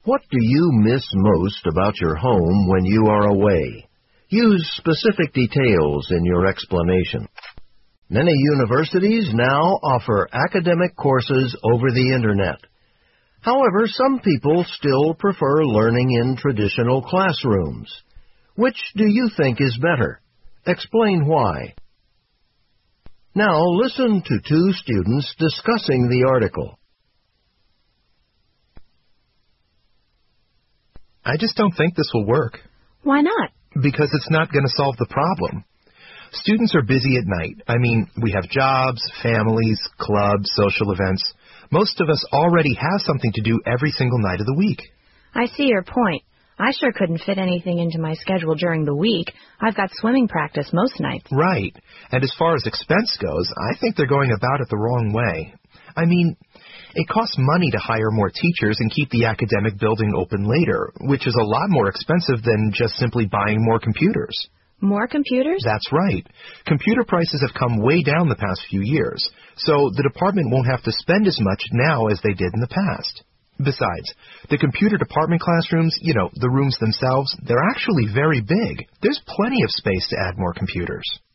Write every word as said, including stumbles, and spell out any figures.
What do you miss most about your home when you are away? Use specific details in your explanation. Many universities now offer academic courses over the Internet. However, some people still prefer learning in traditional classrooms. Which do you think is better? Explain why. Now listen to two students discussing the article. I just don't think this will work. Why not? Because it's not going to solve the problem. Students are busy at night. I mean, we have jobs, families, clubs, social events. Most of us already have something to do every single night of the week. I see your point. I sure couldn't fit anything into my schedule during the week. I've got swimming practice most nights. Right. And as far as expense goes, I think they're going about it the wrong way. I mean, it costs money to hire more teachers and keep the academic building open later, which is a lot more expensive than just simply buying more computers. More computers? That's right. Computer prices have come way down the past few years, so the department won't have to spend as much now as they did in the past. Besides, the computer department classrooms, you know, the rooms themselves, they're actually very big. There's plenty of space to add more computers.